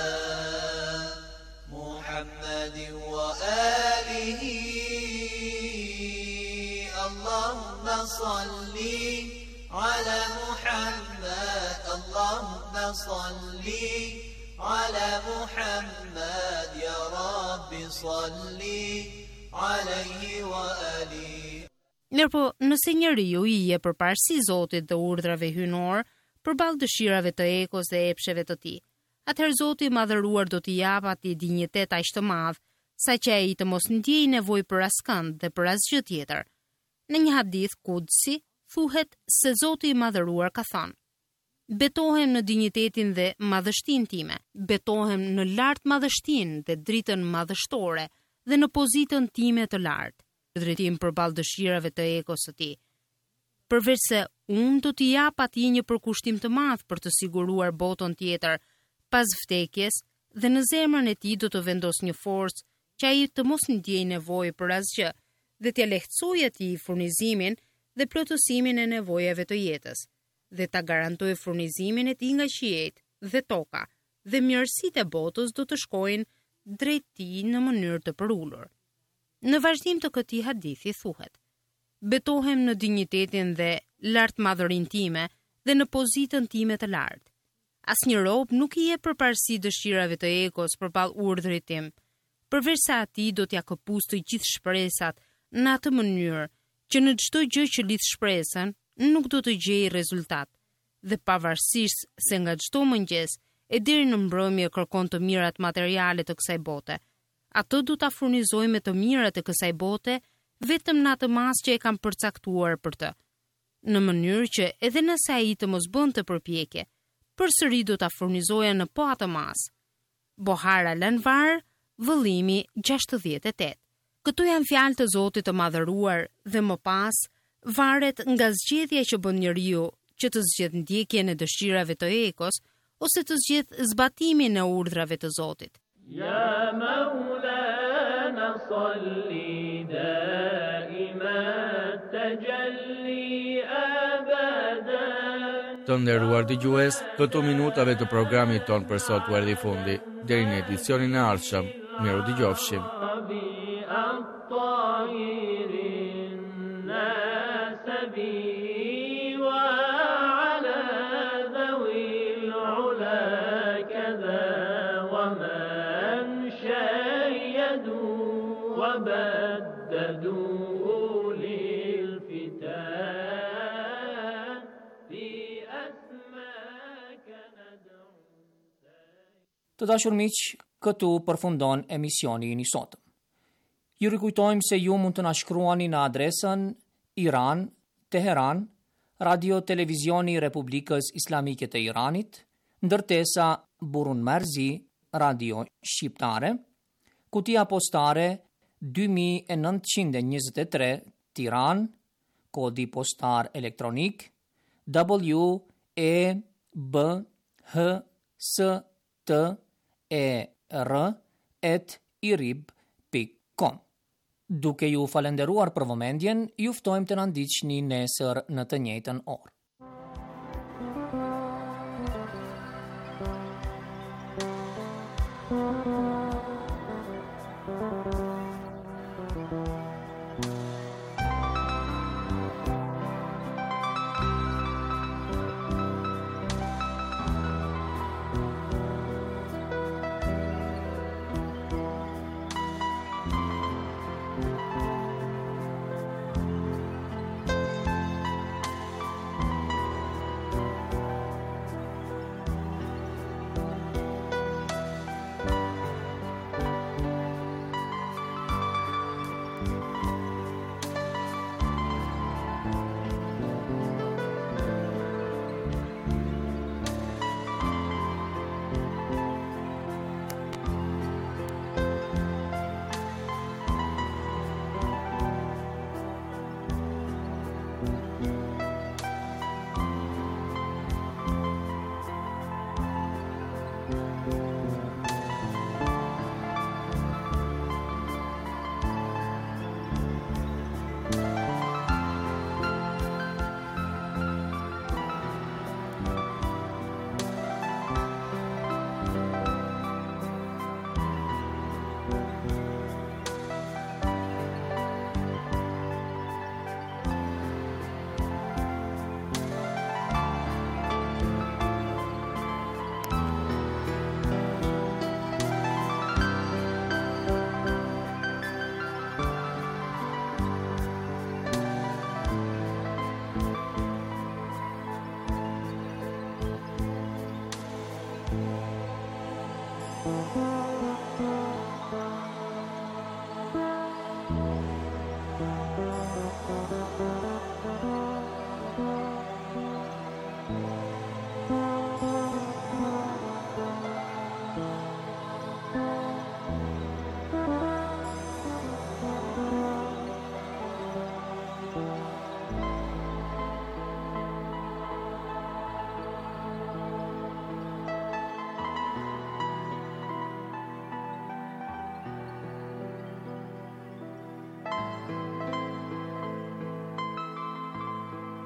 Muhammadin wa alihi. Allahumma salli ala Muhammad. Allahumma salli على محمد يا رب صلي عليه وآله. Mirpo, nëse njeriu i jep përparësi Zotit dhe urdhrave hyjnor përballë dëshirave të egos dhe epsheve të tij, atëherë Zoti i madhëruar do t'i japë atij dinjitet aq të madh, saqë ai të mos ndjejë nevojë për askënd dhe për asgjë tjetër. Në një hadith kudsi thuhet se Zoti i madhëruar ka thënë: "Betohem në dinjitetin dhe madhështinë time, betohem në lartë madhështinë dhe dritën madhështore dhe në pozitën time të lartë, drejtim përballë dëshirave të egos së tij. Përveç se unë do t'i jap atij një përkushtim të madh për të siguruar botën tjetër pas vdekjes dhe në zemrën e tij do të vendos një forcë që ai të mos ndjejë nevojë për asgjë dhe t'ia lehtësojë atij furnizimin dhe plotësimin e nevojave të jetës, dhe ta garantoj furnizimin e tij nga qiejt dhe toka, dhe mirësitë e botës do të shkojnë drejt tij në mënyrë të përullur." Në vazhdim të këtij hadithi thuhet: "Betohem në dinjitetin dhe lartmadhërinë time dhe në pozitën time të lartë. Asnjë rob nuk i jep përparësi dëshirave të egos përballë urdhrit tim, përveç se atij do t'ia këpusë të gjithë shpresat në atë mënyrë që në çdo gjë që lidh shpresën nuk do të gjejë rezultat, dhe pavarësisht se nga çdo mëngjes e deri në mbrëmje kërkon të mirat materiale të kësaj bote, atë do ta furnizojë me të mirat e kësaj bote vetëm në atë masë që e kam përcaktuar për të, në mënyrë që edhe nëse ai të mos bënte përpjekje, përsëri do ta furnizoja në po atë masë." Bohar al-Anvar, vëllimi gjashtëdhjetë e tetë. Këto janë fjalë të Zotit të madhëruar dhe më pas varet nga zgjedhja që bën njeriu që të zgjedh ndjekjen e dëshirave të ekos ose të zgjedh zbatimin e urdhrave të Zotit. Ya Maulana salli daima tajalli abadan. Të nderuar dëgjues, këto minutave të programit ton për sot u erdhi fundi. Deri në edicionin e ardhshëm, miru dëgjofshim. Të dashur miq, këtu përfundon emisioni i sotëm. Ju rikujtojmë se ju mund të na shkruani në adresën Iran, Teheran, Radio Televizioni Republikës Islamike të Iranit, ndërtesa Burun Merzi, Radio Shqiptare, kutia postare dy mijë e nëntëqind e njëzet e tre, Tiranë, kodi postar elektronik W E B H S T E R at irib pikë com. Duke ju falenderuar për vëmendjen, ju ftojmë të na ndiqni nesër në të njëjtën orë.